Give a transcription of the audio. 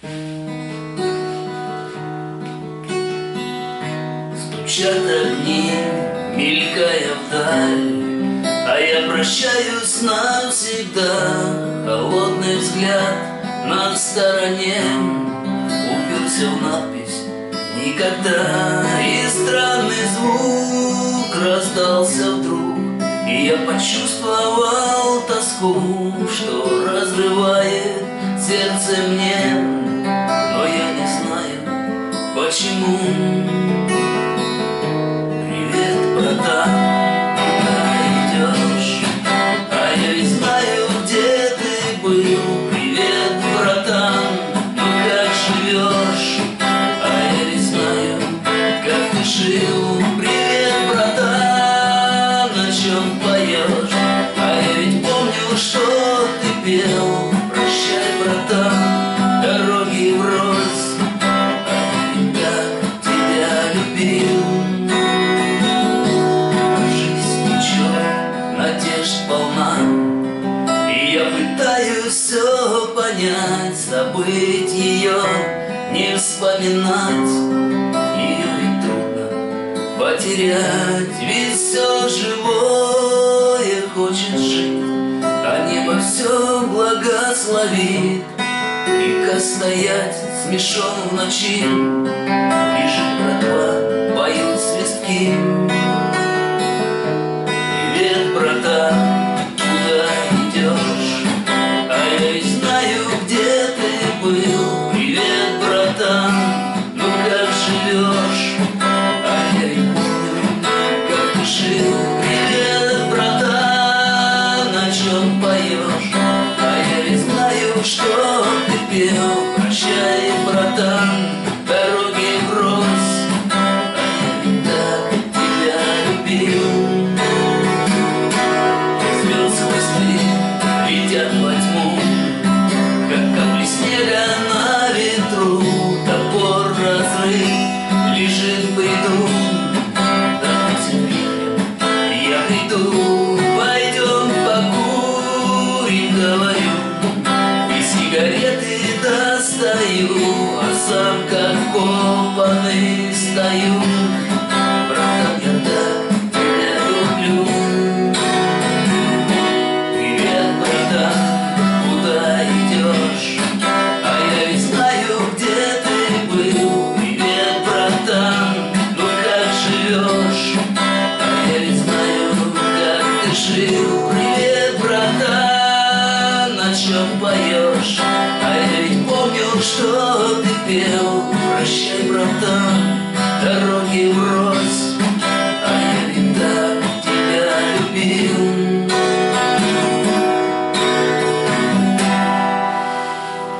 Стучат огни, мелькая вдаль, а я прощаюсь навсегда. Холодный взгляд на стороне уперся в надпись «Никогда». И странный звук раздался вдруг, и я почувствовал тоску, что разрывает сердце мне, но я не знаю, почему. Привет, братан, куда идешь? А я ведь знаю, где ты был. Привет, братан, ну как живешь? А я ведь знаю, как ты жил. Привет, братан, о чем поешь? А я ведь помню, что ты пел. Прощай, братан, дороги врозь, а я ведь так тебя любил. Жизнь течет, надежд полна, и я пытаюсь все понять, забыть ее, не вспоминать. Ее ведь трудно потерять, ведь все живое хочет жить, а небо все благословит. Река стоять смешон в ночи, лежит братва, поют свистки. Привет, братан, куда идешь? А я ведь знаю, где ты был. Привет, братан, ну как живешь? А я ведь помню, как ты жил. Привет, братан, о чем поешь? А я ведь знаю, что ты пел. Прощай, братан, дороги врозь, а я ведь так тебя любил. Звезд хвосты летят во тьму, как капли снега на ветру. Топор разрыт лежит в бреду, допустим, я приду. Пойдем покурим, говорю, и сигареты достаю, а сам как вкопанный стою. Братан, я так тебя люблю. Привет, братан, куда идешь? А я ведь знаю, где ты был. Привет, братан, ну как живешь? А я ведь знаю, как ты жил. Привет, братан, о чем поешь? А я ведь помню, что ты пел. Прощай, братан, дороги в